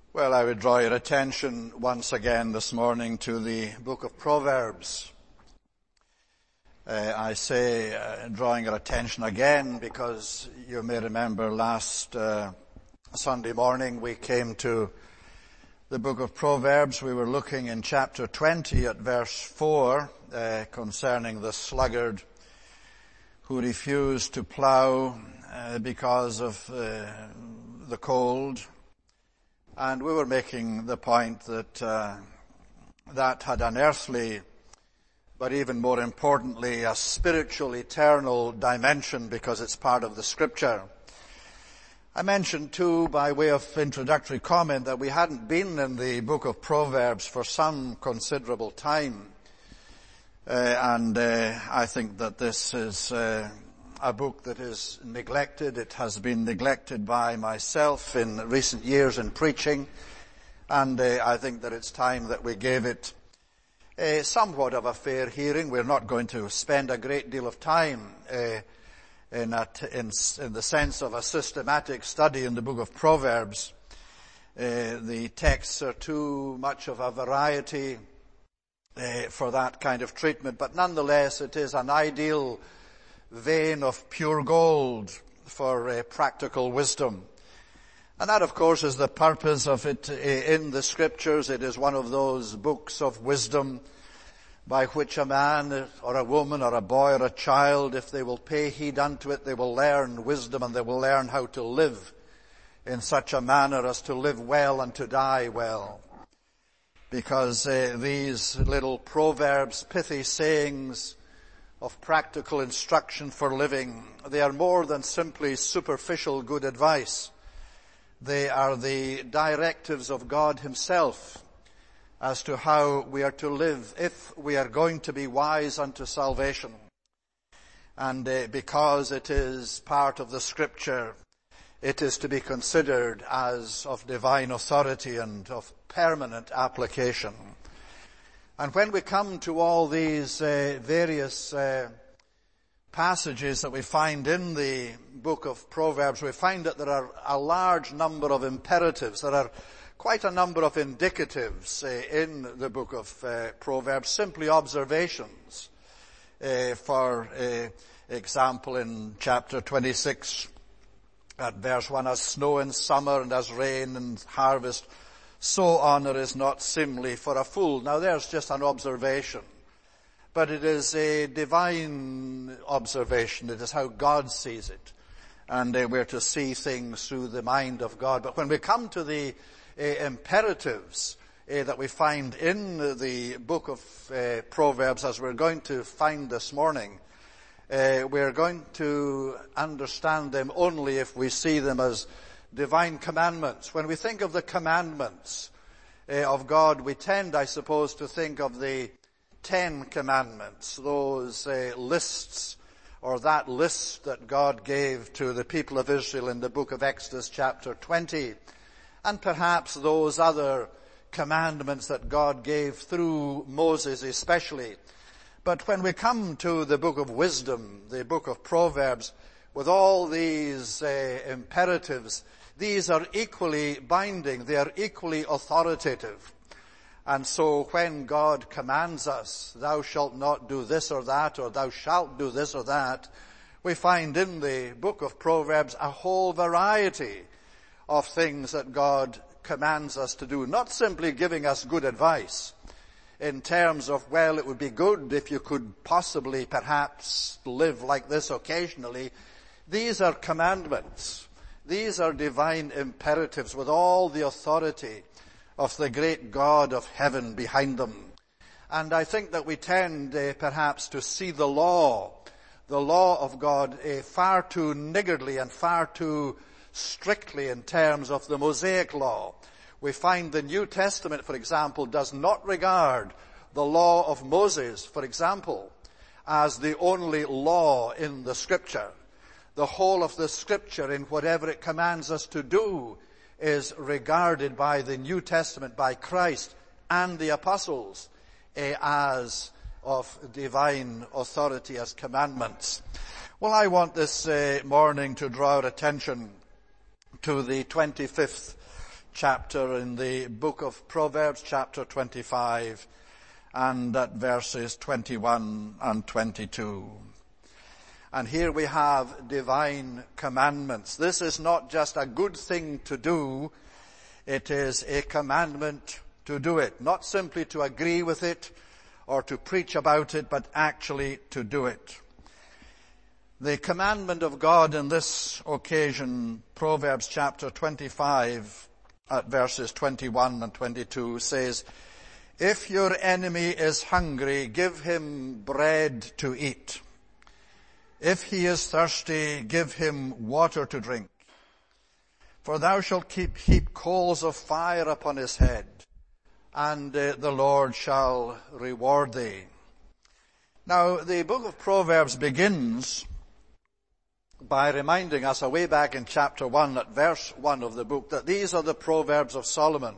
Well, I would draw your attention once again this morning to the book of Proverbs. I say drawing your attention again because you may remember last Sunday morning we came to the book of Proverbs. We were looking in chapter 20 at verse 4 concerning the sluggard who refused to plow because of the cold. And we were making the point that that had an earthly, but even more importantly, a spiritual, eternal dimension because it's part of the Scripture. I mentioned too, by way of introductory comment, that we hadn't been in the book of Proverbs for some considerable time. And I think that this is a book that is neglected. It has been neglected by myself in recent years in preaching, and I think that it's time that we gave it somewhat of a fair hearing. We're not going to spend a great deal of time in the sense of a systematic study in the book of Proverbs. The texts are too much of a variety for that kind of treatment, but nonetheless it is an ideal vein of pure gold for practical wisdom. And that, of course, is the purpose of it in the Scriptures. It is one of those books of wisdom by which a man or a woman or a boy or a child, if they will pay heed unto it, they will learn wisdom and they will learn how to live in such a manner as to live well and to die well. Because these little proverbs, pithy sayings of practical instruction for living, they are more than simply superficial good advice. They are the directives of God Himself as to how we are to live if we are going to be wise unto salvation. And because it is part of the Scripture, it is to be considered as of divine authority and of permanent application. And when we come to all these various passages that we find in the book of Proverbs, we find that there are a large number of imperatives. There are quite a number of indicatives in the book of Proverbs, simply observations. For example, in chapter 26, at verse 1, as snow in summer and as rain in harvest, so honor is not seemly for a fool. Now there's just an observation, but it is a divine observation. It is how God sees it. And we're to see things through the mind of God. But when we come to the imperatives that we find in the book of Proverbs, as we're going to find this morning, we're going to understand them only if we see them as divine commandments. When we think of the commandments of God, we tend, I suppose, to think of the 10 commandments, those lists, or that list that God gave to the people of Israel in the book of Exodus chapter 20, and perhaps those other commandments that God gave through Moses especially. But when we come to the book of wisdom, the book of Proverbs, with all these imperatives, these are equally binding. They are equally authoritative. And so when God commands us, thou shalt not do this or that, or thou shalt do this or that, we find in the book of Proverbs a whole variety of things that God commands us to do. Not simply giving us good advice in terms of, well, it would be good if you could possibly perhaps live like this occasionally. These are commandments. These are divine imperatives with all the authority of the great God of heaven behind them. And I think that we tend perhaps to see the law of God far too niggardly and far too strictly in terms of the Mosaic law. We find the New Testament, for example, does not regard the law of Moses, for example, as the only law in the Scripture. The whole of the Scripture, in whatever it commands us to do, is regarded by the New Testament, by Christ and the apostles, as of divine authority, as commandments. Well, I want this morning to draw our attention to the 25th chapter in the book of Proverbs, chapter 25, and at verses 21 and 22. And here we have divine commandments. This is not just a good thing to do, it is a commandment to do it. Not simply to agree with it or to preach about it, but actually to do it. The commandment of God in this occasion, Proverbs chapter 25 at verses 21 and 22 says, "If your enemy is hungry, give him bread to eat. If he is thirsty, give him water to drink. For thou shalt heap coals of fire upon his head, and the Lord shall reward thee." Now, the book of Proverbs begins by reminding us away back in chapter 1 at verse 1 of the book that these are the Proverbs of Solomon.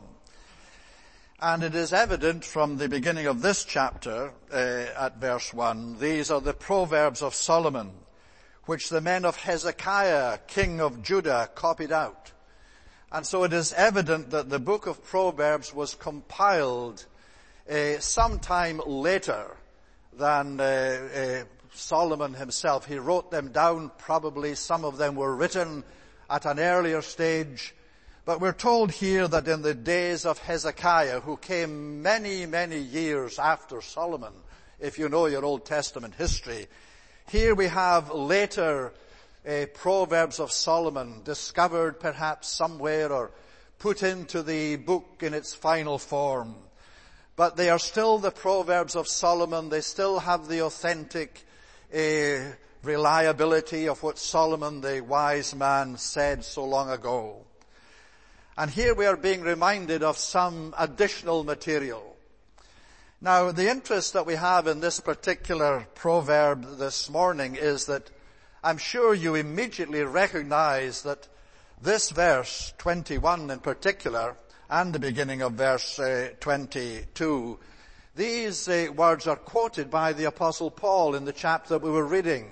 And it is evident from the beginning of this chapter, at verse 1, these are the Proverbs of Solomon, which the men of Hezekiah, king of Judah, copied out. And so it is evident that the book of Proverbs was compiled sometime later than Solomon himself. He wrote them down, probably some of them were written at an earlier stage. But we're told here that in the days of Hezekiah, who came many, many years after Solomon, if you know your Old Testament history, here we have later Proverbs of Solomon discovered perhaps somewhere or put into the book in its final form. But they are still the Proverbs of Solomon. They still have the authentic reliability of what Solomon the wise man said so long ago. And here we are being reminded of some additional material. Now, the interest that we have in this particular proverb this morning is that I'm sure you immediately recognize that this verse, 21 in particular, and the beginning of verse 22, these words are quoted by the Apostle Paul in the chapter that we were reading,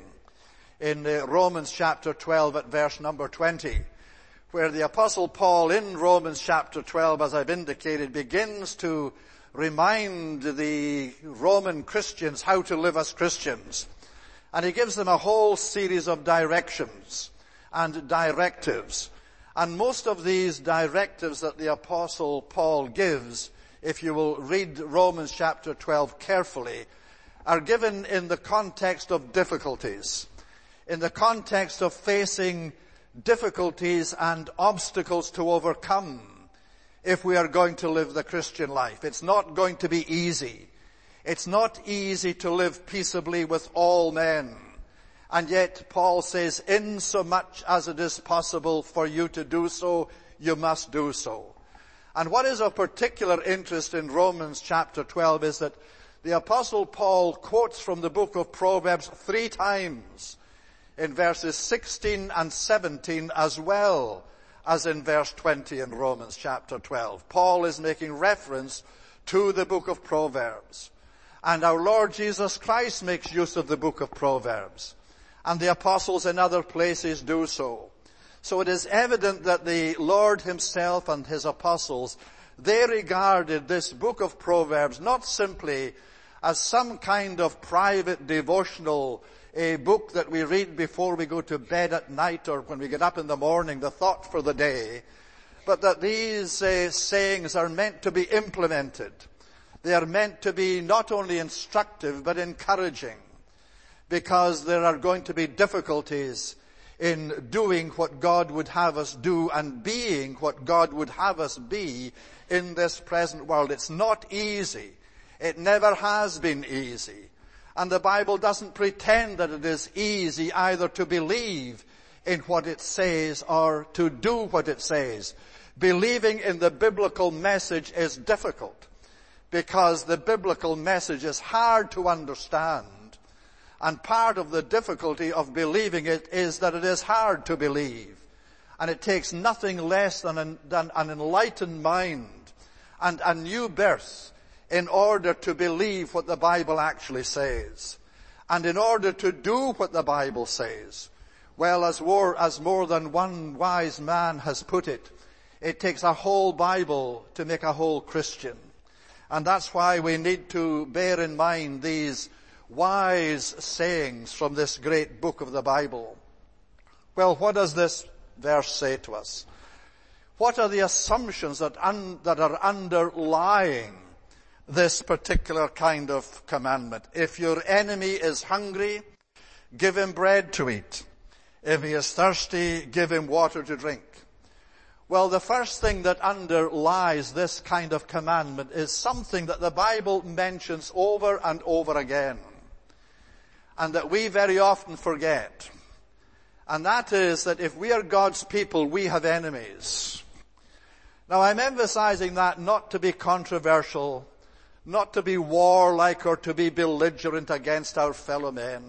in Romans chapter 12 at verse number 20. Where the Apostle Paul in Romans chapter 12, as I've indicated, begins to remind the Roman Christians how to live as Christians. And he gives them a whole series of directions and directives. And most of these directives that the Apostle Paul gives, if you will read Romans chapter 12 carefully, are given in the context of difficulties, in the context of facing difficulties and obstacles to overcome if we are going to live the Christian life. It's not going to be easy. It's not easy to live peaceably with all men. And yet Paul says, insomuch as it is possible for you to do so, you must do so. And what is of particular interest in Romans chapter 12 is that the Apostle Paul quotes from the book of Proverbs 3 times in verses 16 and 17 as well as in verse 20 in Romans chapter 12. Paul is making reference to the book of Proverbs. And our Lord Jesus Christ makes use of the book of Proverbs. And the apostles in other places do so. So it is evident that the Lord himself and his apostles, they regarded this book of Proverbs not simply as some kind of private devotional, a book that we read before we go to bed at night or when we get up in the morning, the thought for the day, but that these sayings are meant to be implemented. They are meant to be not only instructive but encouraging, because there are going to be difficulties in doing what God would have us do and being what God would have us be in this present world. It's not easy. It never has been easy. And the Bible doesn't pretend that it is easy either to believe in what it says or to do what it says. Believing in the biblical message is difficult because the biblical message is hard to understand. And part of the difficulty of believing it is that it is hard to believe. And it takes nothing less than an enlightened mind and a new birth in order to believe what the Bible actually says. And in order to do what the Bible says. Well, as more than one wise man has put it, It takes a whole Bible to make a whole Christian. And that's why we need to bear in mind these wise sayings from this great book of the Bible. Well, what does this verse say to us? What are the assumptions that are underlying this particular kind of commandment? If your enemy is hungry, give him bread to eat. If he is thirsty, give him water to drink. Well, the first thing that underlies this kind of commandment is something that the Bible mentions over and over again, and that we very often forget. And that is that if we are God's people, we have enemies. Now, I'm emphasizing that not to be controversial, not to be warlike or to be belligerent against our fellow men,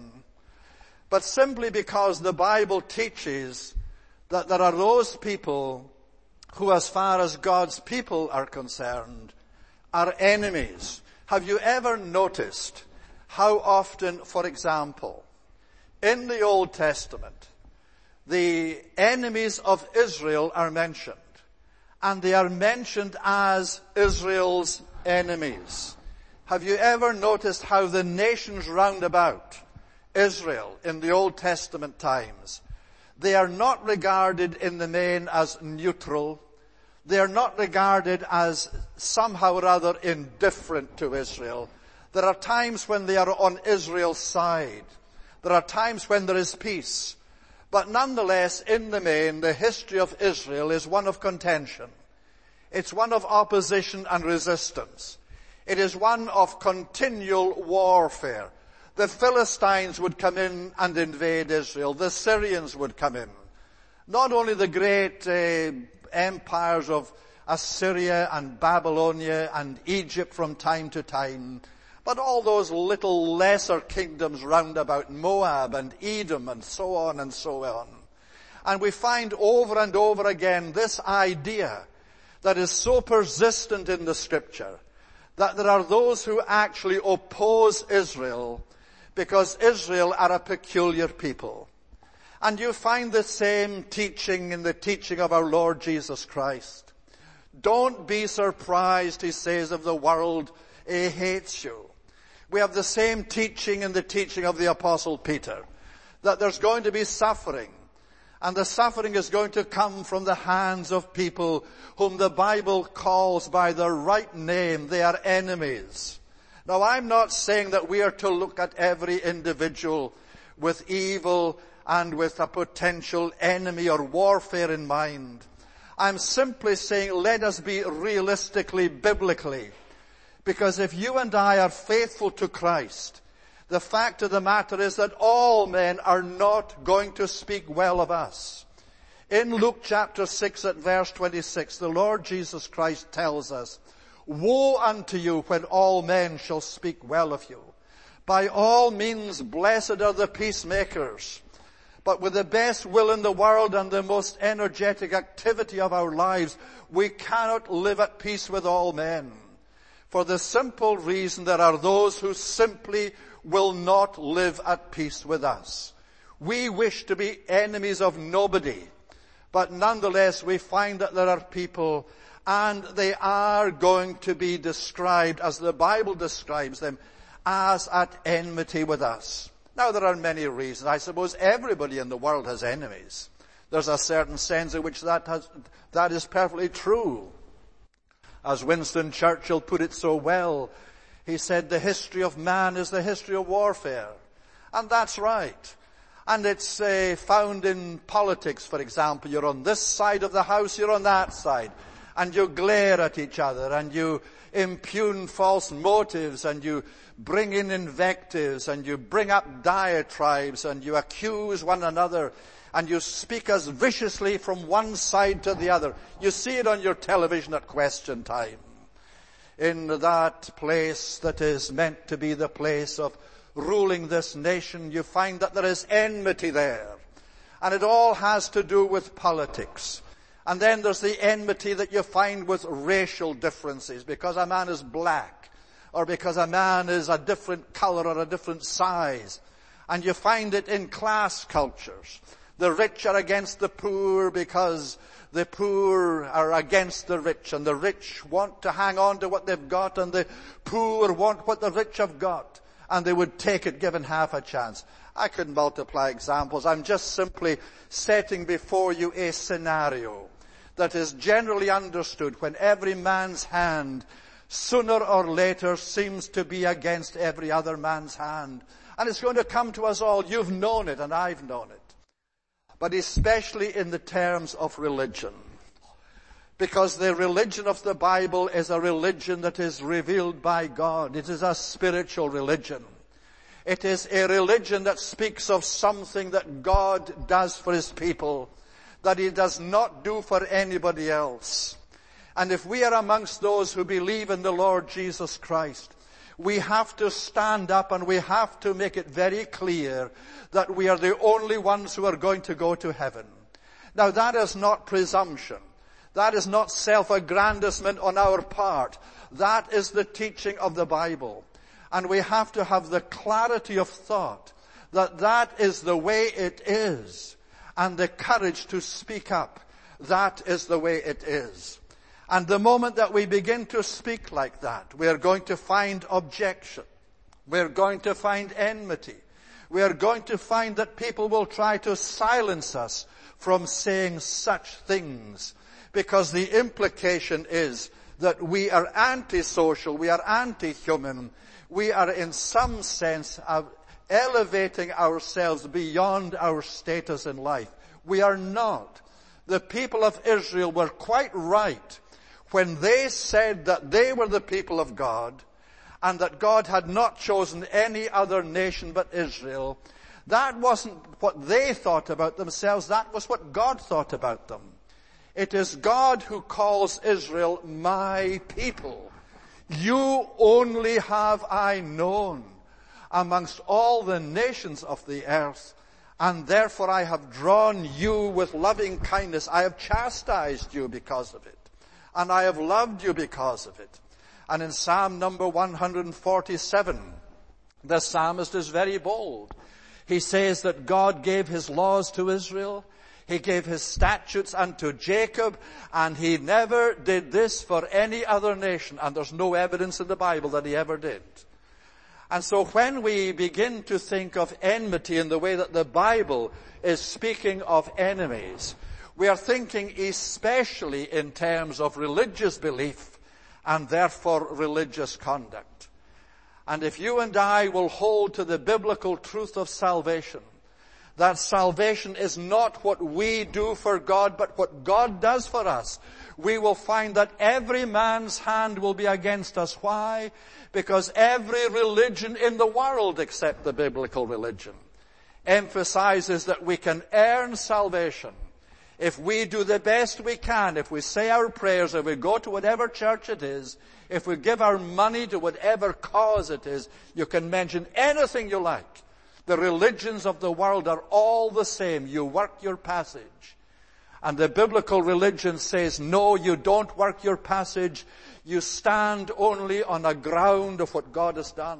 but simply because the Bible teaches that there are those people who, as far as God's people are concerned, are enemies. Have you ever noticed how often, for example, in the Old Testament, the enemies of Israel are mentioned, and they are mentioned as Israel's enemies? Have you ever noticed how the nations round about Israel in the Old Testament times, they are not regarded in the main as neutral. They are not regarded as somehow or other indifferent to Israel. There are times when they are on Israel's side. There are times when there is peace. But nonetheless, in the main, the history of Israel is one of contention. It's one of opposition and resistance. It is one of continual warfare. The Philistines would come in and invade Israel. The Syrians would come in. Not only the great empires of Assyria and Babylonia and Egypt from time to time, but all those little lesser kingdoms round about, Moab and Edom and so on and so on. And we find over and over again this idea that is so persistent in the Scripture, that there are those who actually oppose Israel because Israel are a peculiar people. And you find the same teaching in the teaching of our Lord Jesus Christ. Don't be surprised, he says, if the world hates you. We have the same teaching in the teaching of the Apostle Peter, that there's going to be suffering. And the suffering is going to come from the hands of people whom the Bible calls by their right name. They are enemies. Now, I'm not saying that we are to look at every individual with evil and with a potential enemy or warfare in mind. I'm simply saying let us be realistically, biblically. Because if you and I are faithful to Christ, the fact of the matter is that all men are not going to speak well of us. In Luke chapter 6 at verse 26, the Lord Jesus Christ tells us, "Woe unto you when all men shall speak well of you. By all means blessed are the peacemakers. But with the best will in the world and the most energetic activity of our lives, we cannot live at peace with all men. For the simple reason there are those who simply will not live at peace with us. We wish to be enemies of nobody, but nonetheless we find that there are people, and they are going to be described, as the Bible describes them, as at enmity with us. Now, there are many reasons. I suppose everybody in the world has enemies. There's a certain sense in which that is perfectly true. As Winston Churchill put it so well, he said, the history of man is the history of warfare. And that's right. And it's found in politics, for example. You're on this side of the house, you're on that side. And you glare at each other, and you impugn false motives, and you bring in invectives, and you bring up diatribes, and you accuse one another, and you speak as viciously from one side to the other. You see it on your television at question time. In that place that is meant to be the place of ruling this nation, you find that there is enmity there. And it all has to do with politics. And then there's the enmity that you find with racial differences, because a man is black, or because a man is a different color or a different size. And you find it in class cultures. The rich are against the poor because the poor are against the rich, and the rich want to hang on to what they've got, and the poor want what the rich have got, and they would take it given half a chance. I could multiply examples. I'm just simply setting before you a scenario that is generally understood when every man's hand sooner or later seems to be against every other man's hand. And it's going to come to us all. You've known it and I've known it. But especially in the terms of religion. Because the religion of the Bible is a religion that is revealed by God. It is a spiritual religion. It is a religion that speaks of something that God does for His people, that He does not do for anybody else. And if we are amongst those who believe in the Lord Jesus Christ, we have to stand up and we have to make it very clear that we are the only ones who are going to go to heaven. Now that is not presumption. That is not self-aggrandizement on our part. That is the teaching of the Bible. And we have to have the clarity of thought that that is the way it is. And the courage to speak up. That is the way it is. And the moment that we begin to speak like that, we are going to find objection. We are going to find enmity. We are going to find that people will try to silence us from saying such things. Because the implication is that we are antisocial, we are anti-human. We are in some sense elevating ourselves beyond our status in life. We are not. The people of Israel were quite right when they said that they were the people of God and that God had not chosen any other nation but Israel. That wasn't what they thought about themselves. That was what God thought about them. It is God who calls Israel my people. You only have I known amongst all the nations of the earth, and therefore I have drawn you with loving kindness. I have chastised you because of it, and I have loved you because of it. And in Psalm number 147, the psalmist is very bold. He says that God gave His laws to Israel. He gave His statutes unto Jacob, and He never did this for any other nation. And there's no evidence in the Bible that He ever did. And so when we begin to think of enmity in the way that the Bible is speaking of enemies, we are thinking especially in terms of religious belief and therefore religious conduct. And if you and I will hold to the biblical truth of salvation, that salvation is not what we do for God, but what God does for us, we will find that every man's hand will be against us. Why? Because every religion in the world except the biblical religion emphasizes that we can earn salvation if we do the best we can, if we say our prayers, if we go to whatever church it is, if we give our money to whatever cause it is. You can mention anything you like. The religions of the world are all the same. You work your passage. And the biblical religion says, no, you don't work your passage. You stand only on a ground of what God has done.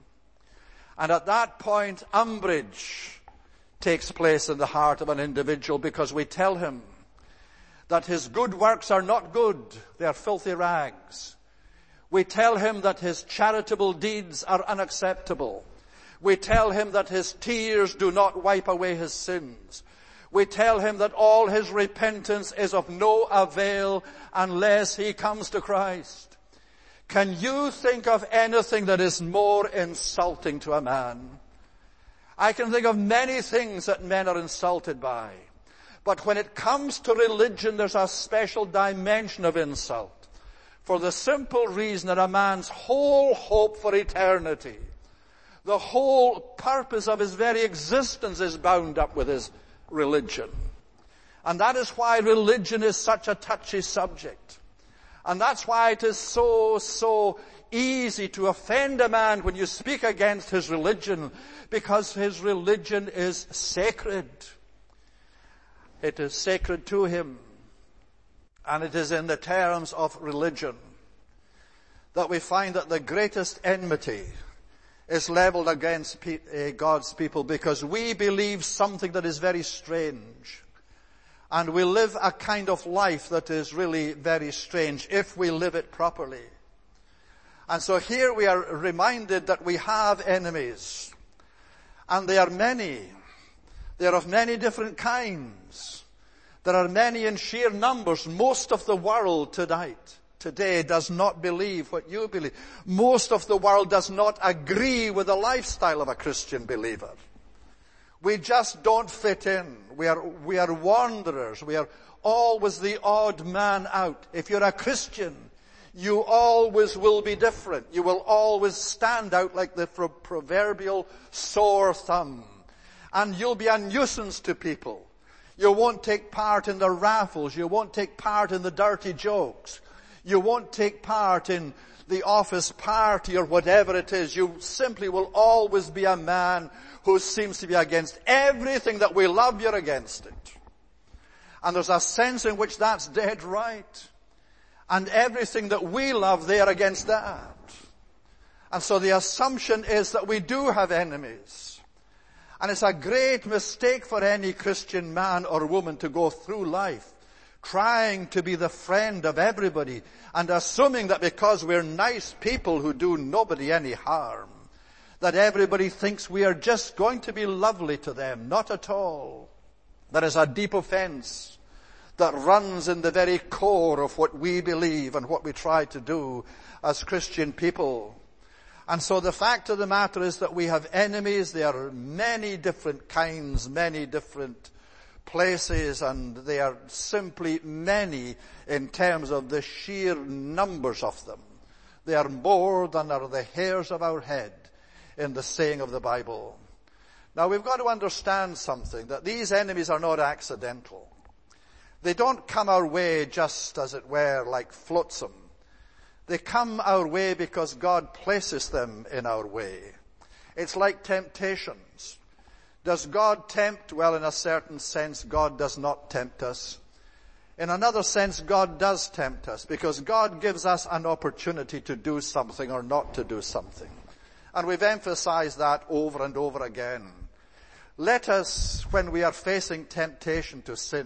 And at that point, umbrage takes place in the heart of an individual, because we tell him that his good works are not good. They are filthy rags. We tell him that his charitable deeds are unacceptable. We tell him that his tears do not wipe away his sins. We tell him that all his repentance is of no avail unless he comes to Christ. Can you think of anything that is more insulting to a man? I can think of many things that men are insulted by. But when it comes to religion, there's a special dimension of insult. For the simple reason that a man's whole hope for eternity, the whole purpose of his very existence is bound up with his religion. And that is why religion is such a touchy subject. And that's why it is so easy to offend a man when you speak against his religion, because his religion is sacred. It is sacred to him. And it is in the terms of religion that we find that the greatest enmity is leveled against God's people because we believe something that is very strange. And we live a kind of life that is really very strange if we live it properly. And so here we are reminded that we have enemies. And they are many. They are of many different kinds. There are many in sheer numbers. Most of the world today does not believe what you believe. Most of the world does not agree with the lifestyle of a Christian believer. We just don't fit in. We are wanderers. We are always the odd man out. If you're a Christian, you always will be different. You will always stand out like the proverbial sore thumb. And you'll be a nuisance to people. You won't take part in the raffles. You won't take part in the dirty jokes. You won't take part in the office party or whatever it is. You simply will always be a man who seems to be against everything that we love. You're against it. And there's a sense in which that's dead right. And everything that we love, they are against that. And so the assumption is that we do have enemies. And it's a great mistake for any Christian man or woman to go through life trying to be the friend of everybody and assuming that because we're nice people who do nobody any harm, that everybody thinks we are just going to be lovely to them. Not at all. There is a deep offense that runs in the very core of what we believe and what we try to do as Christian people. And so the fact of the matter is that we have enemies. There are many different kinds, many different places, and they are simply many in terms of the sheer numbers of them. They are more than are the hairs of our head in the saying of the Bible. Now we've got to understand something, that these enemies are not accidental. They don't come our way just, as it were, like flotsam. They come our way because God places them in our way. It's like temptations. Does God tempt? Well, in a certain sense, God does not tempt us. In another sense, God does tempt us because God gives us an opportunity to do something or not to do something. And we've emphasized that over and over again. Let us, when we are facing temptation to sin,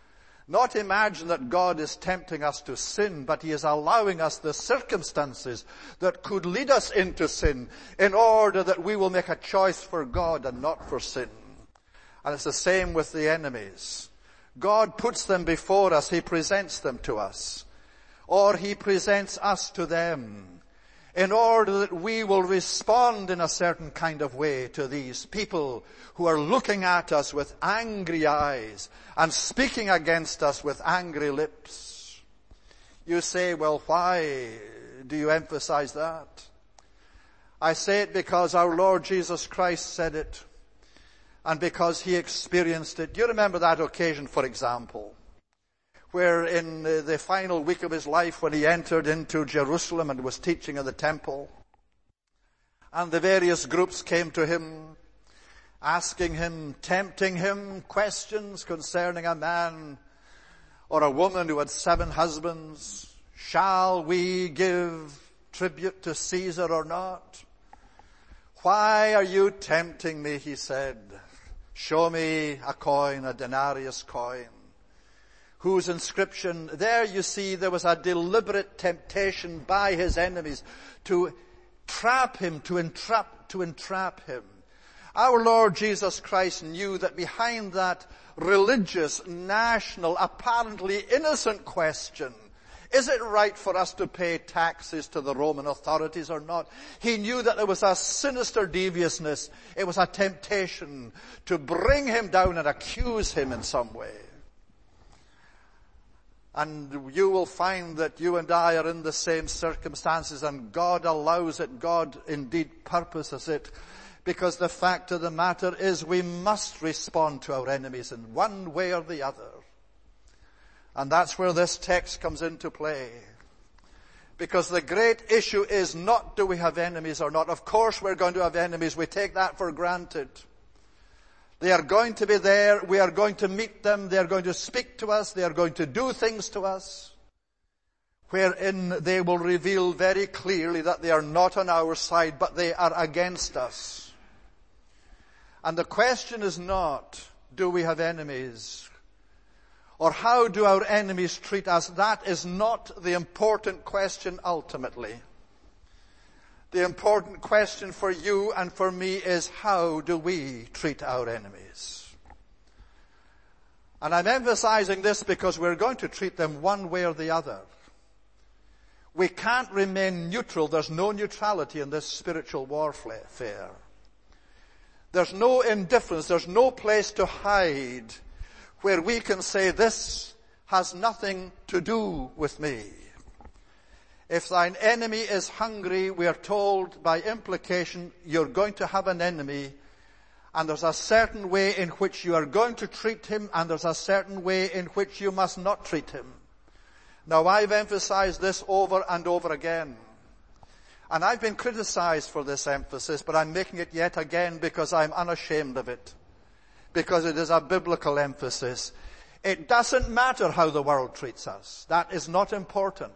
not imagine that God is tempting us to sin, but He is allowing us the circumstances that could lead us into sin in order that we will make a choice for God and not for sin. And it's the same with the enemies. God puts them before us. He presents them to us. Or He presents us to them in order that we will respond in a certain kind of way to these people who are looking at us with angry eyes and speaking against us with angry lips. You say, well, why do you emphasize that? I say it because our Lord Jesus Christ said it, and because He experienced it. Do you remember that occasion, for example, where in the final week of His life when He entered into Jerusalem and was teaching in the temple, and the various groups came to Him, asking Him, tempting Him, questions concerning a man or a woman who had 7 husbands. Shall we give tribute to Caesar or not? Why are you tempting me, He said. Show me a coin, a denarius coin, whose inscription, there you see there was a deliberate temptation by His enemies to trap Him, to entrap Him. Our Lord Jesus Christ knew that behind that religious, national, apparently innocent question, is it right for us to pay taxes to the Roman authorities or not? He knew that there was a sinister deviousness. It was a temptation to bring Him down and accuse Him in some way. And you will find that you and I are in the same circumstances, and God allows it. God indeed purposes it. Because the fact of the matter is we must respond to our enemies in one way or the other. And that's where this text comes into play. Because the great issue is not do we have enemies or not. Of course we're going to have enemies. We take that for granted. They are going to be there. We are going to meet them. They are going to speak to us. They are going to do things to us. wherein they will reveal very clearly that they are not on our side, but they are against us. And the question is not, do we have enemies? Or how do our enemies treat us? That is not the important question ultimately. The important question for you and for me is, how do we treat our enemies? And I'm emphasizing this because we're going to treat them one way or the other. We can't remain neutral. There's no neutrality in this spiritual warfare. There's no indifference. There's no place to hide where we can say, this has nothing to do with me. If thine enemy is hungry, we are told by implication, you're going to have an enemy, and there's a certain way in which you are going to treat him, and there's a certain way in which you must not treat him. Now, I've emphasized this over and over again. And I've been criticized for this emphasis, but I'm making it yet again because I'm unashamed of it. Because it is a biblical emphasis. It doesn't matter how the world treats us. That is not important.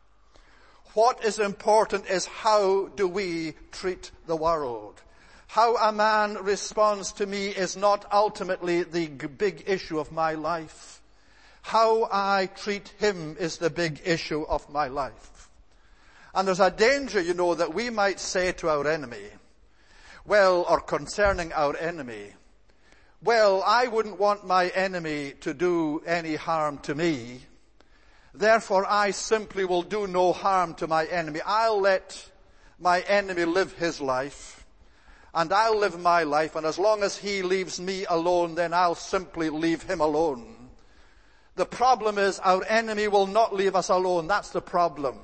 What is important is, how do we treat the world? How a man responds to me is not ultimately the big issue of my life. How I treat him is the big issue of my life. And there's a danger, that we might say to our enemy, or concerning our enemy, I wouldn't want my enemy to do any harm to me. Therefore, I simply will do no harm to my enemy. I'll let my enemy live his life, and I'll live my life, and as long as he leaves me alone, then I'll simply leave him alone. The problem is, our enemy will not leave us alone. That's the problem.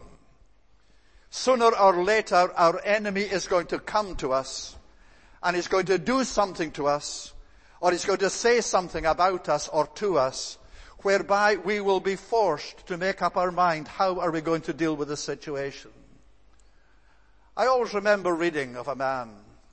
Sooner or later, our enemy is going to come to us, and he's going to do something to us, or he's going to say something about us or to us, whereby we will be forced to make up our mind, how are we going to deal with the situation? I always remember reading of a man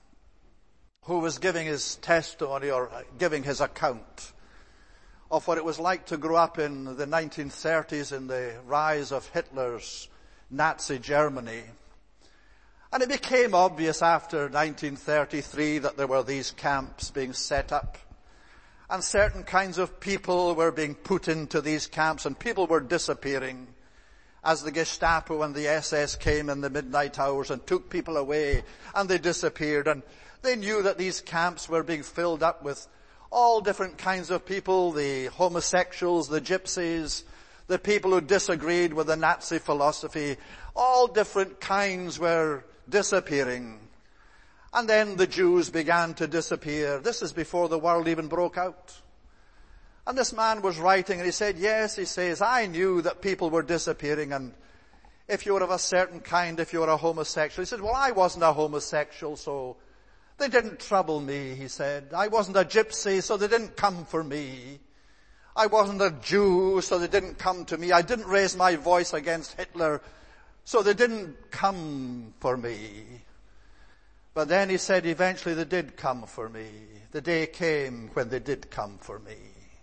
who was giving his testimony or giving his account of what it was like to grow up in the 1930s in the rise of Hitler's Nazi Germany. And it became obvious after 1933 that there were these camps being set up. And certain kinds of people were being put into these camps, and people were disappearing as the Gestapo and the SS came in the midnight hours and took people away, and they disappeared. And they knew that these camps were being filled up with all different kinds of people, the homosexuals, the gypsies, the people who disagreed with the Nazi philosophy. All different kinds were disappearing. And then the Jews began to disappear. This is before the world even broke out. And this man was writing, and he said, yes, he says, I knew that people were disappearing, and if you were of a certain kind, if you were a homosexual. He said, well, I wasn't a homosexual, so they didn't trouble me, he said. I wasn't a gypsy, so they didn't come for me. I wasn't a Jew, so they didn't come to me. I didn't raise my voice against Hitler, so they didn't come for me. But then he said, eventually they did come for me. The day came when they did come for me.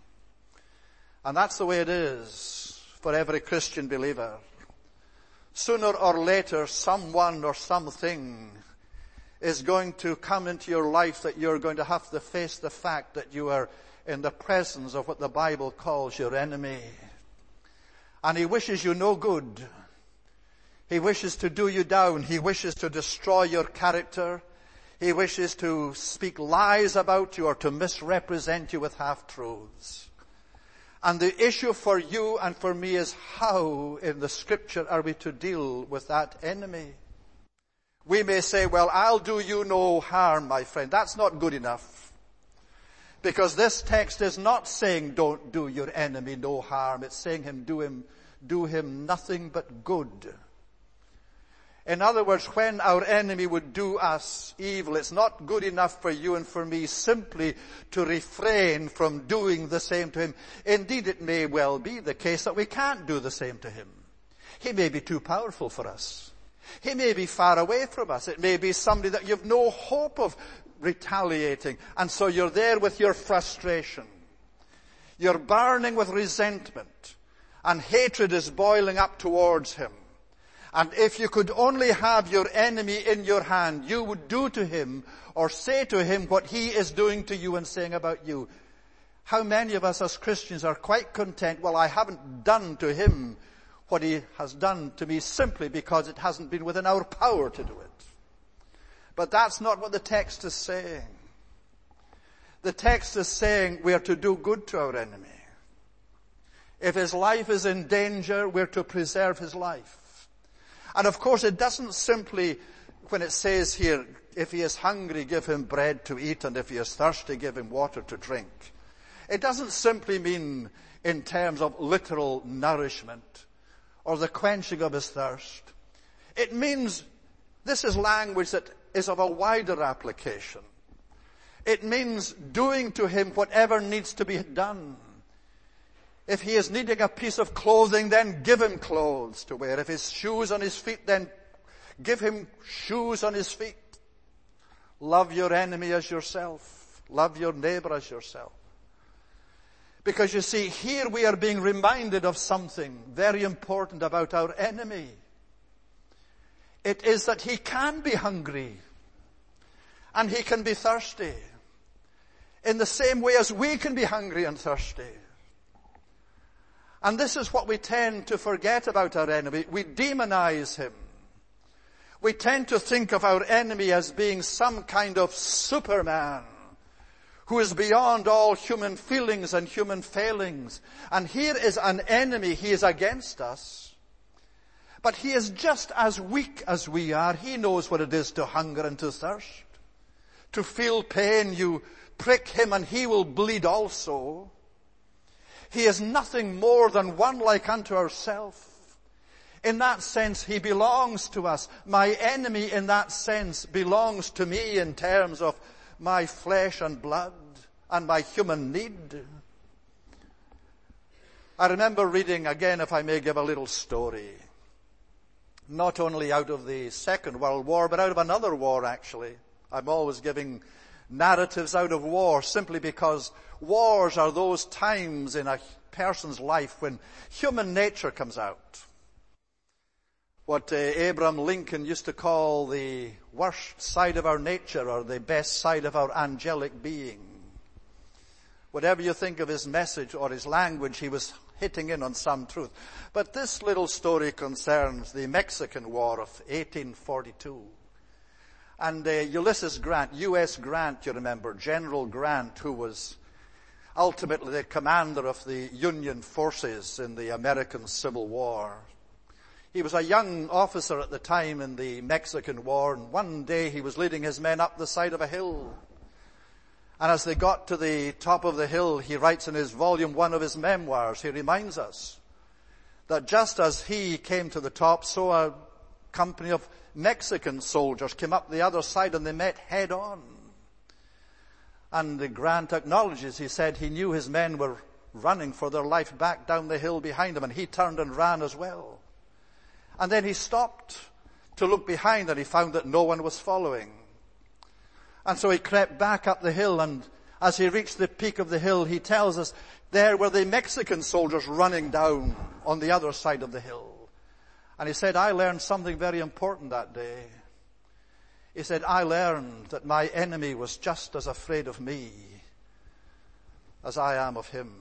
And that's the way it is for every Christian believer. Sooner or later, someone or something is going to come into your life that you're going to have to face the fact that you are in the presence of what the Bible calls your enemy. And he wishes you no good. He wishes to do you down. He wishes to destroy your character. He wishes to speak lies about you or to misrepresent you with half-truths. And the issue for you and for me is, how in the Scripture are we to deal with that enemy? We may say, well, I'll do you no harm, my friend. That's not good enough. Because this text is not saying don't do your enemy no harm. It's saying do him nothing but good. In other words, when our enemy would do us evil, it's not good enough for you and for me simply to refrain from doing the same to him. Indeed, it may well be the case that we can't do the same to him. He may be too powerful for us. He may be far away from us. It may be somebody that you've no hope of retaliating. And so you're there with your frustration. You're burning with resentment. and hatred is boiling up towards him. And if you could only have your enemy in your hand, you would do to him or say to him what he is doing to you and saying about you. How many of us as Christians are quite content, well, I haven't done to him what he has done to me simply because it hasn't been within our power to do it. But that's not what the text is saying. The text is saying we are to do good to our enemy. If his life is in danger, we're to preserve his life. And of course it doesn't simply, when it says here, if he is hungry, give him bread to eat, and if he is thirsty, give him water to drink. It doesn't simply mean in terms of literal nourishment or the quenching of his thirst. It means this is language that is of a wider application. It means doing to him whatever needs to be done. If he is needing a piece of clothing, then give him clothes to wear. If his shoes on his feet, then give him shoes on his feet. Love your enemy as yourself. Love your neighbor as yourself. Because you see, here we are being reminded of something very important about our enemy. It is that he can be hungry and he can be thirsty in the same way as we can be hungry and thirsty. And this is what we tend to forget about our enemy. We demonize him. We tend to think of our enemy as being some kind of Superman who is beyond all human feelings and human failings. And here is an enemy. He is against us. But he is just as weak as we are. He knows what it is to hunger and to thirst. To feel pain, you prick him and he will bleed also. He is nothing more than one like unto ourselves. In that sense, he belongs to us. My enemy in that sense belongs to me in terms of my flesh and blood and my human need. I remember reading, again, if I may give a little story, not only out of the Second World War, but out of another war, actually. I'm always giving narratives out of war simply because wars are those times in a person's life when human nature comes out. What Abraham Lincoln used to call the worst side of our nature or the best side of our angelic being. Whatever you think of his message or his language, he was hitting in on some truth. But this little story concerns the Mexican War of 1842. And Ulysses Grant, U.S. Grant, you remember, General Grant, who was ultimately the commander of the Union forces in the American Civil War. He was a young officer at the time in the Mexican War, and one day he was leading his men up the side of a hill. And as they got to the top of the hill, he writes in his volume 1 of his memoirs, he reminds us that just as he came to the top, so a company of Mexican soldiers came up the other side and they met head on. And Grant acknowledges, he said he knew his men were running for their life back down the hill behind him, and he turned and ran as well. And then he stopped to look behind and he found that no one was following. And so he crept back up the hill, and as he reached the peak of the hill, he tells us there were the Mexican soldiers running down on the other side of the hill. And he said, I learned something very important that day. He said, I learned that my enemy was just as afraid of me as I am of him.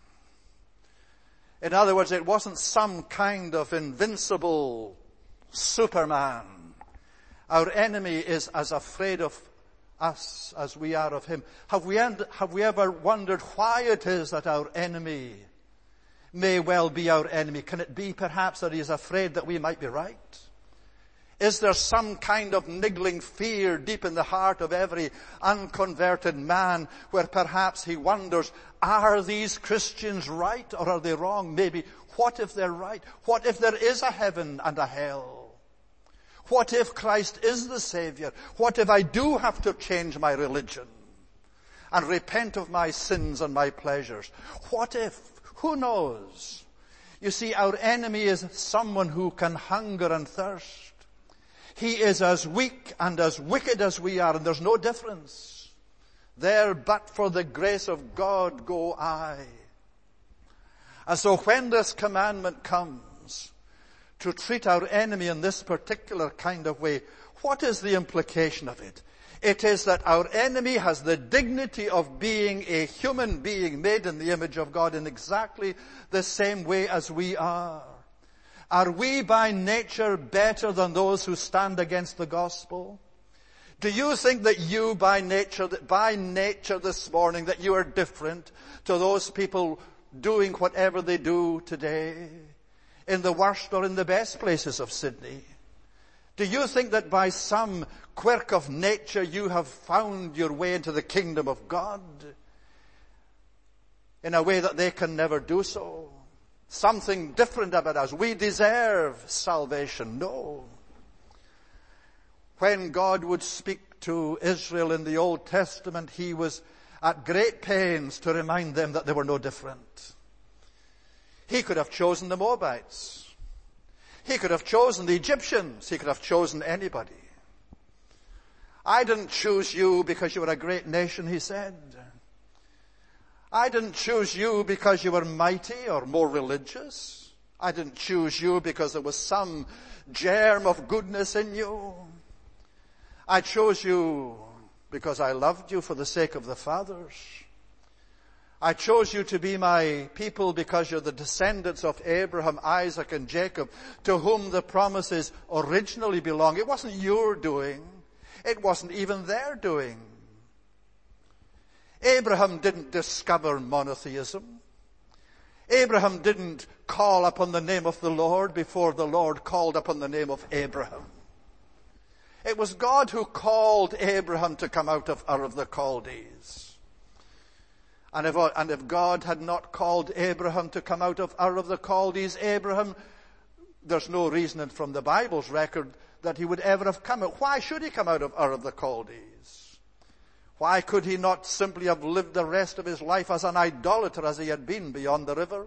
In other words, it wasn't some kind of invincible Superman. Our enemy is as afraid of us as we are of him. Have we ever wondered why it is that our enemy may well be our enemy? Can it be perhaps that he is afraid that we might be right? Is there some kind of niggling fear deep in the heart of every unconverted man where perhaps he wonders, are these Christians right or are they wrong? Maybe, what if they're right? What if there is a heaven and a hell? What if Christ is the Savior? What if I do have to change my religion and repent of my sins and my pleasures? What if? Who knows? You see, our enemy is someone who can hunger and thirst. He is as weak and as wicked as we are, and there's no difference. There, but for the grace of God, go I. And so when this commandment comes to treat our enemy in this particular kind of way, what is the implication of it? It is that our enemy has the dignity of being a human being made in the image of God in exactly the same way as we are. Are we by nature better than those who stand against the gospel? Do you think that you by nature this morning, that you are different to those people doing whatever they do today in the worst or in the best places of Sydney? Do you think that by some quirk of nature you have found your way into the kingdom of God in a way that they can never do so? Something different about us. We deserve salvation. No. When God would speak to Israel in the Old Testament, he was at great pains to remind them that they were no different. He could have chosen the Moabites. He could have chosen the Egyptians. He could have chosen anybody. I didn't choose you because you were a great nation, he said. I didn't choose you because you were mighty or more religious. I didn't choose you because there was some germ of goodness in you. I chose you because I loved you for the sake of the fathers. I chose you to be my people because you're the descendants of Abraham, Isaac, and Jacob, to whom the promises originally belong. It wasn't your doing. It wasn't even their doing. Abraham didn't discover monotheism. Abraham didn't call upon the name of the Lord before the Lord called upon the name of Abraham. It was God who called Abraham to come out of Ur of the Chaldees. And if God had not called Abraham to come out of Ur of the Chaldees, Abraham, there's no reason from the Bible's record that he would ever have come out. Why should he come out of Ur of the Chaldees? Why could he not simply have lived the rest of his life as an idolater as he had been beyond the river?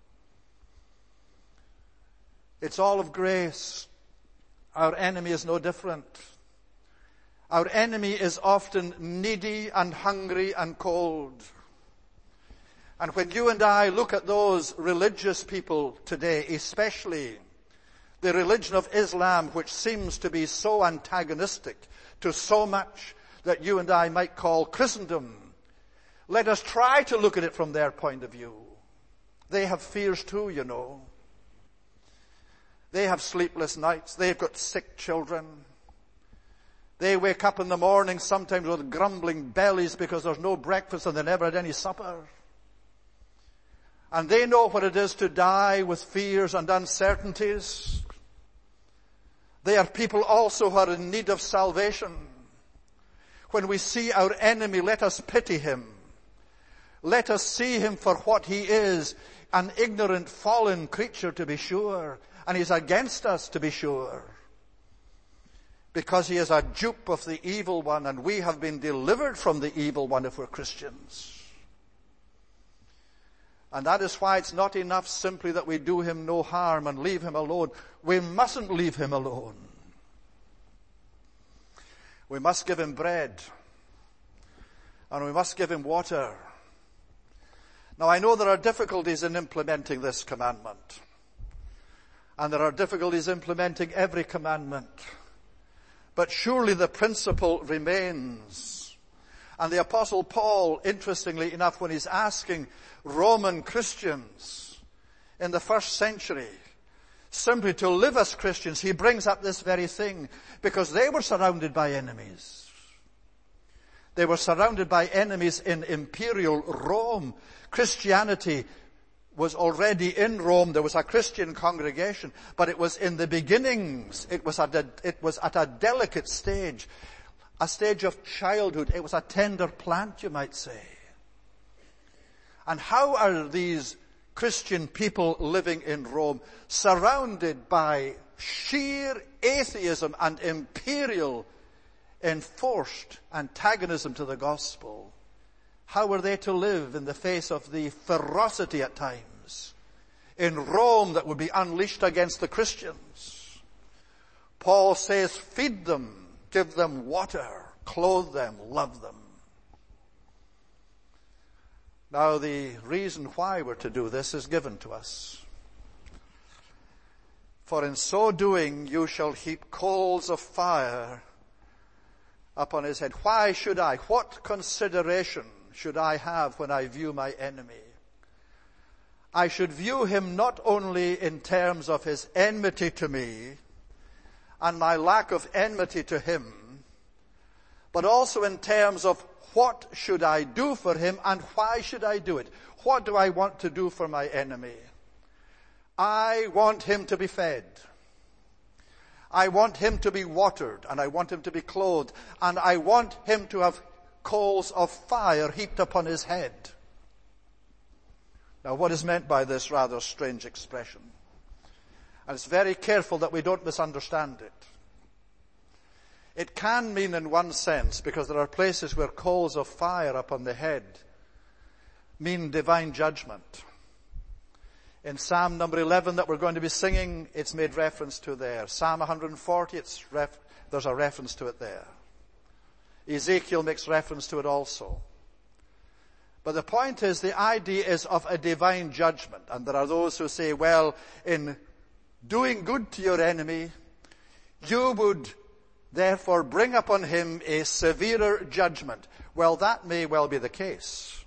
It's all of grace. Our enemy is no different. Our enemy is often needy and hungry and cold. And when you and I look at those religious people today, especially the religion of Islam, which seems to be so antagonistic to so much that you and I might call Christendom, let us try to look at it from their point of view. They have fears too, you know. They have sleepless nights. They've got sick children. They wake up in the morning sometimes with grumbling bellies because there's no breakfast and they never had any supper. And they know what it is to die with fears and uncertainties. They are people also who are in need of salvation. When we see our enemy, let us pity him. Let us see him for what he is, an ignorant, fallen creature to be sure. And he's against us to be sure. Because he is a dupe of the evil one, and we have been delivered from the evil one if we're Christians. And that is why it's not enough simply that we do him no harm and leave him alone. We mustn't leave him alone. We must give him bread. And we must give him water. Now I know there are difficulties in implementing this commandment. And there are difficulties implementing every commandment. But surely the principle remains. And the Apostle Paul, interestingly enough, when he's asking Roman Christians in the first century simply to live as Christians, he brings up this very thing because they were surrounded by enemies. They were surrounded by enemies in imperial Rome. Christianity was already in Rome. There was a Christian congregation, but it was in the beginnings. It was at a delicate stage, a stage of childhood. It was a tender plant, you might say. And how are these Christian people living in Rome, surrounded by sheer atheism and imperial enforced antagonism to the gospel? How were they to live in the face of the ferocity at times in Rome that would be unleashed against the Christians? Paul says, feed them, give them water, clothe them, love them. Now, the reason why we're to do this is given to us. For in so doing you shall heap coals of fire upon his head. Why should I? What consideration should I have when I view my enemy? I should view him not only in terms of his enmity to me and my lack of enmity to him, but also in terms of what should I do for him and why should I do it? What do I want to do for my enemy? I want him to be fed. I want him to be watered, and I want him to be clothed, and I want him to have coals of fire heaped upon his head. Now, what is meant by this rather strange expression? And it's very careful that we don't misunderstand it. It can mean in one sense, because there are places where coals of fire upon the head mean divine judgment. In Psalm number 11 that we're going to be singing, it's made reference to there. Psalm 140, there's a reference to it there. Ezekiel makes reference to it also. But the point is, the idea is of a divine judgment. And there are those who say, well, in doing good to your enemy, you would therefore bring upon him a severer judgment. Well, that may well be the case.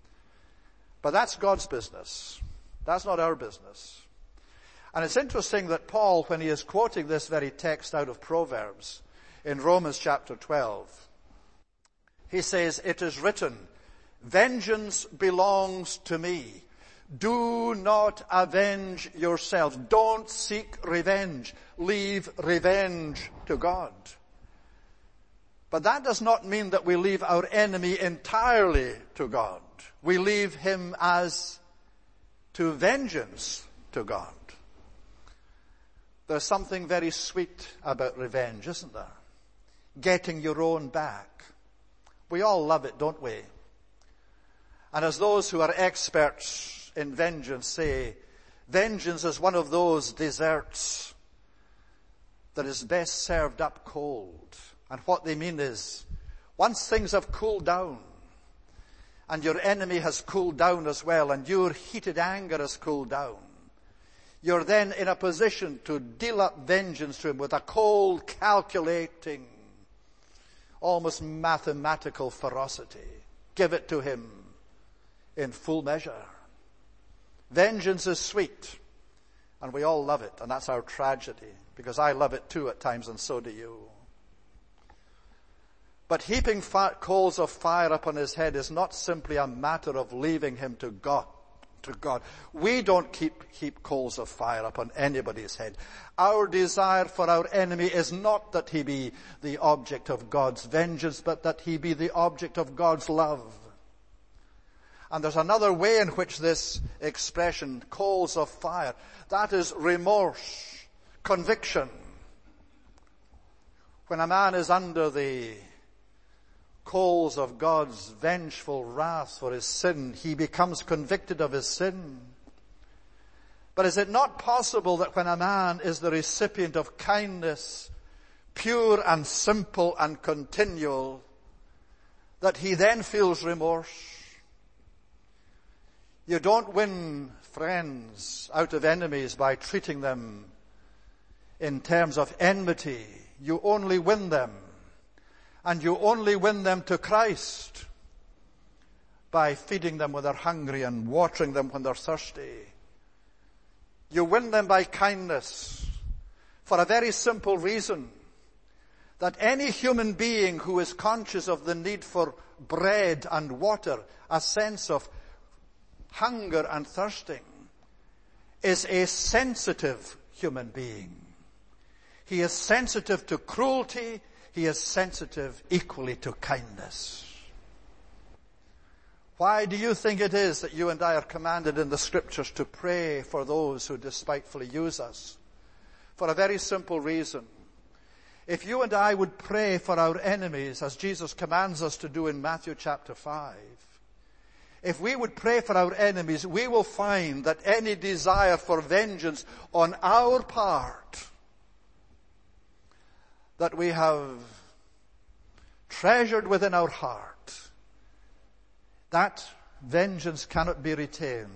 But that's God's business. That's not our business. And it's interesting that Paul, when he is quoting this very text out of Proverbs, in Romans chapter 12, he says, it is written, vengeance belongs to me. Do not avenge yourselves. Don't seek revenge. Leave revenge to God. But that does not mean that we leave our enemy entirely to God. We leave him as to vengeance to God. There's something very sweet about revenge, isn't there? Getting your own back. We all love it, don't we? And as those who are experts in vengeance say, vengeance is one of those desserts that is best served up cold. And what they mean is, once things have cooled down, and your enemy has cooled down as well, and your heated anger has cooled down, you're then in a position to deal up vengeance to him with a cold, calculating, almost mathematical ferocity. Give it to him in full measure. Vengeance is sweet, and we all love it, and that's our tragedy, because I love it too at times, and so do you. But heaping coals of fire upon his head is not simply a matter of leaving him to God. We don't heap coals of fire upon anybody's head. Our desire for our enemy is not that he be the object of God's vengeance, but that he be the object of God's love. And there's another way in which this expression, coals of fire, that is remorse, conviction. When a man is under the coals of God's vengeful wrath for his sin, he becomes convicted of his sin. But is it not possible that when a man is the recipient of kindness, pure and simple and continual, that he then feels remorse? You don't win friends out of enemies by treating them in terms of enmity. You only win them. And you only win them to Christ by feeding them when they're hungry and watering them when they're thirsty. You win them by kindness for a very simple reason, that any human being who is conscious of the need for bread and water, a sense of hunger and thirsting, is a sensitive human being. He is sensitive to cruelty. He is sensitive equally to kindness. Why do you think it is that you and I are commanded in the Scriptures to pray for those who despitefully use us? For a very simple reason. If you and I would pray for our enemies, as Jesus commands us to do in Matthew chapter 5, if we would pray for our enemies, we will find that any desire for vengeance on our part that we have treasured within our heart, that vengeance cannot be retained.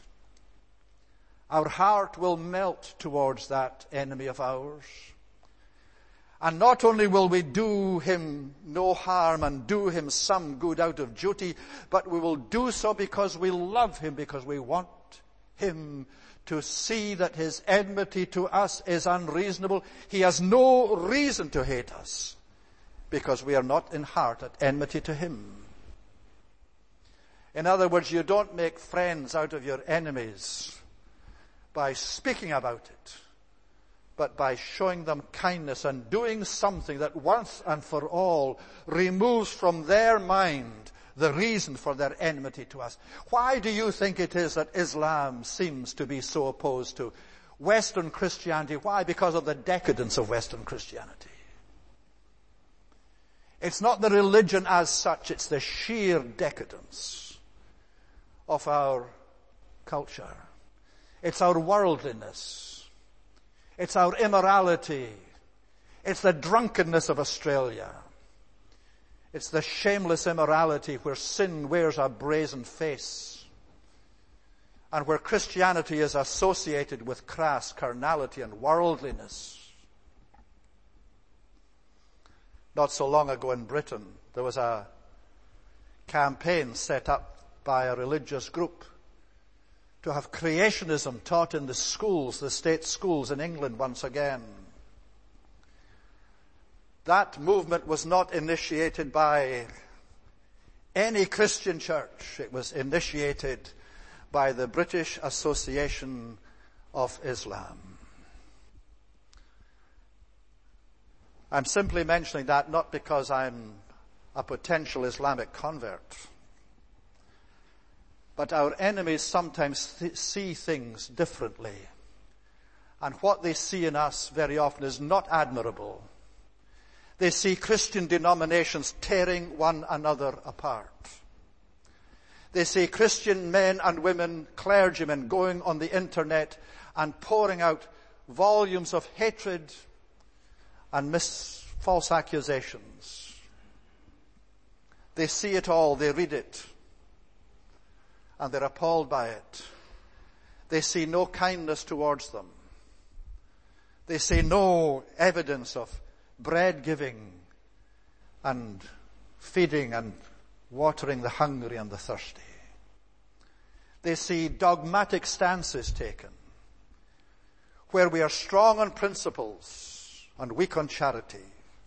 Our heart will melt towards that enemy of ours. And not only will we do him no harm and do him some good out of duty, but we will do so because we love him, because we want him to see that his enmity to us is unreasonable. He has no reason to hate us because we are not in heart at enmity to him. In other words, you don't make friends out of your enemies by speaking about it, but by showing them kindness and doing something that once and for all removes from their mind the reason for their enmity to us. Why do you think it is that Islam seems to be so opposed to Western Christianity? Why? Because of the decadence of Western Christianity. It's not the religion as such, it's the sheer decadence of our culture. It's our worldliness. It's our immorality. It's the drunkenness of Australia. It's the shameless immorality where sin wears a brazen face and where Christianity is associated with crass carnality and worldliness. Not so long ago in Britain, there was a campaign set up by a religious group to have creationism taught in the schools, the state schools in England once again. That movement was not initiated by any Christian church. It was initiated by the British Association of Islam. I'm simply mentioning that not because I'm a potential Islamic convert, but our enemies sometimes see things differently. And what they see in us very often is not admirable. They see Christian denominations tearing one another apart. They see Christian men and women, clergymen, going on the internet and pouring out volumes of hatred and false accusations. They see it all, they read it, and they're appalled by it. They see no kindness towards them. They see no evidence of bread giving and feeding and watering the hungry and the thirsty. They see dogmatic stances taken where we are strong on principles and weak on charity.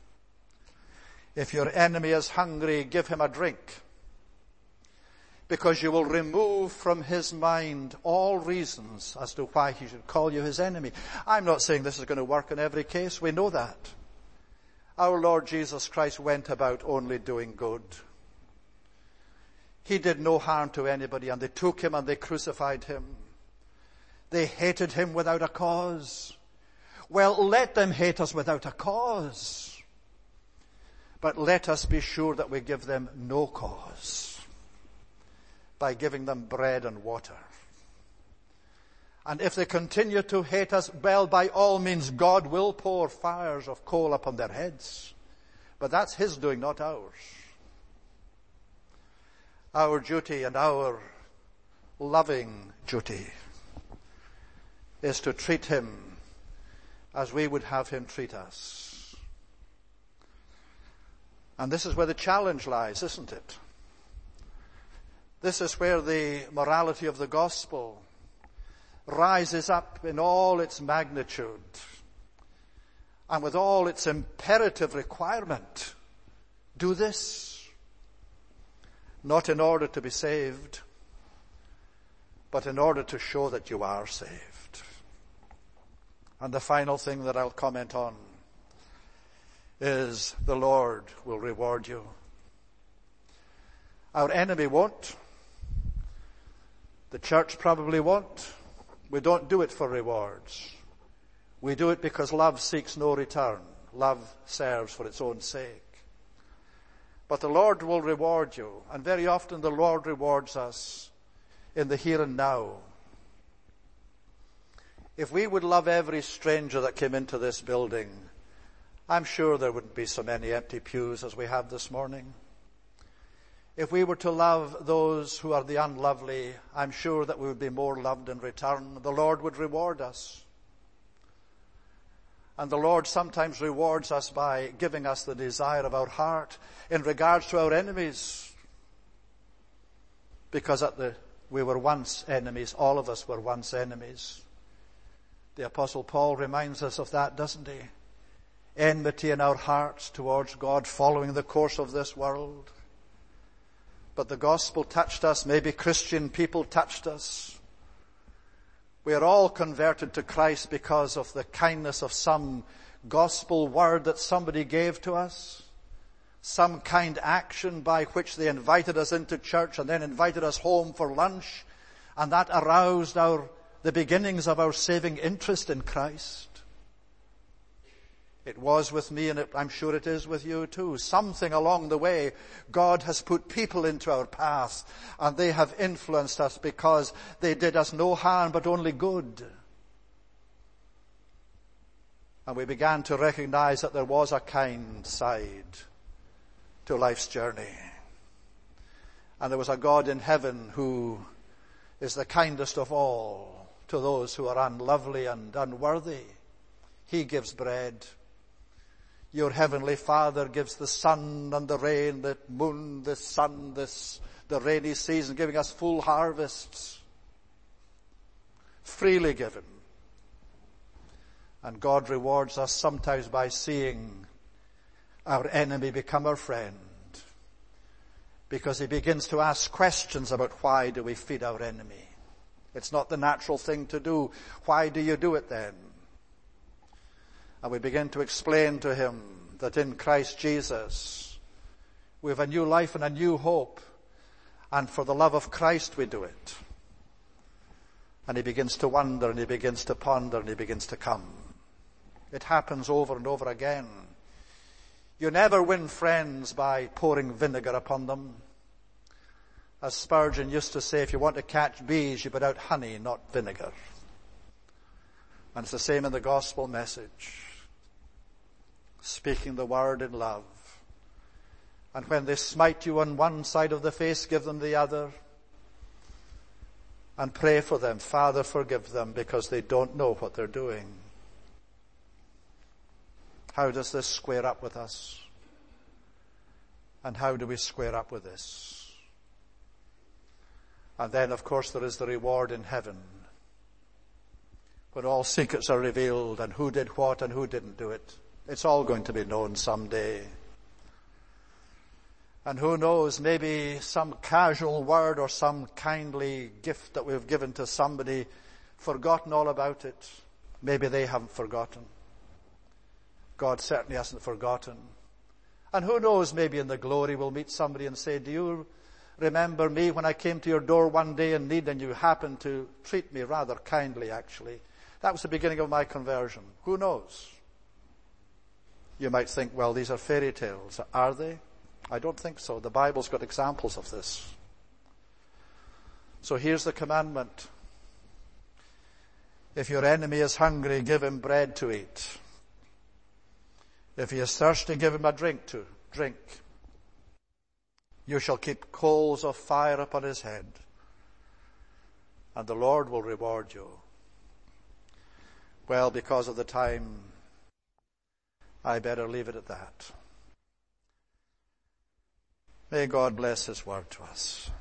If your enemy is hungry, give him a drink, because you will remove from his mind all reasons as to why he should call you his enemy. I'm not saying this is going to work in every case. We know that. Our Lord Jesus Christ went about only doing good. He did no harm to anybody, and they took him and they crucified him. They hated him without a cause. Well, let them hate us without a cause. But let us be sure that we give them no cause by giving them bread and water. And if they continue to hate us, well, by all means, God will pour fires of coal upon their heads. But that's his doing, not ours. Our duty and our loving duty is to treat him as we would have him treat us. And this is where the challenge lies, isn't it? This is where the morality of the gospel rises up in all its magnitude and with all its imperative requirement. Do this, not in order to be saved, but in order to show that you are saved. And the final thing that I'll comment on is the Lord will reward you. Our enemy won't. The church probably won't. We don't do it for rewards. We do it because love seeks no return. Love serves for its own sake. But the Lord will reward you. And very often the Lord rewards us in the here and now. If we would love every stranger that came into this building, I'm sure there wouldn't be so many empty pews as we have this morning. If we were to love those who are the unlovely, I'm sure that we would be more loved in return. The Lord would reward us. And the Lord sometimes rewards us by giving us the desire of our heart in regards to our enemies. Because we were once enemies. All of us were once enemies. The Apostle Paul reminds us of that, doesn't he? Enmity in our hearts towards God, following the course of this world. But the gospel touched us. Maybe Christian people touched us. We are all converted to Christ because of the kindness of some gospel word that somebody gave to us. Some kind action by which they invited us into church and then invited us home for lunch. And that aroused the beginnings of our saving interest in Christ. It was with me, and I'm sure it is with you too. Something along the way, God has put people into our path, and they have influenced us because they did us no harm but only good. And we began to recognize that there was a kind side to life's journey. And there was a God in heaven who is the kindest of all to those who are unlovely and unworthy. He gives bread. Your heavenly Father gives the sun and the rain, the moon, the sun, the rainy season, giving us full harvests. Freely given. And God rewards us sometimes by seeing our enemy become our friend. Because he begins to ask questions about why do we feed our enemy. It's not the natural thing to do. Why do you do it then? And we begin to explain to him that in Christ Jesus we have a new life and a new hope. And for the love of Christ we do it. And he begins to wonder, and he begins to ponder, and he begins to come. It happens over and over again. You never win friends by pouring vinegar upon them. As Spurgeon used to say, if you want to catch bees, you put out honey, not vinegar. And it's the same in the gospel message. Speaking the word in love. And when they smite you on one side of the face, give them the other. And pray for them. Father, forgive them because they don't know what they're doing. How does this square up with us? And how do we square up with this? And then, of course, there is the reward in heaven. When all secrets are revealed and who did what and who didn't do it. It's all going to be known someday. And who knows, maybe some casual word or some kindly gift that we've given to somebody, forgotten all about it. Maybe they haven't forgotten. God certainly hasn't forgotten. And who knows, maybe in the glory we'll meet somebody and say, do you remember me when I came to your door one day in need and you happened to treat me rather kindly, actually? That was the beginning of my conversion. Who knows? You might think, well, these are fairy tales. Are they? I don't think so. The Bible's got examples of this. So here's the commandment. If your enemy is hungry, give him bread to eat. If he is thirsty, give him a drink to drink. You shall keep coals of fire upon his head, and the Lord will reward you. Well, because of the time, I better leave it at that. May God bless his word to us.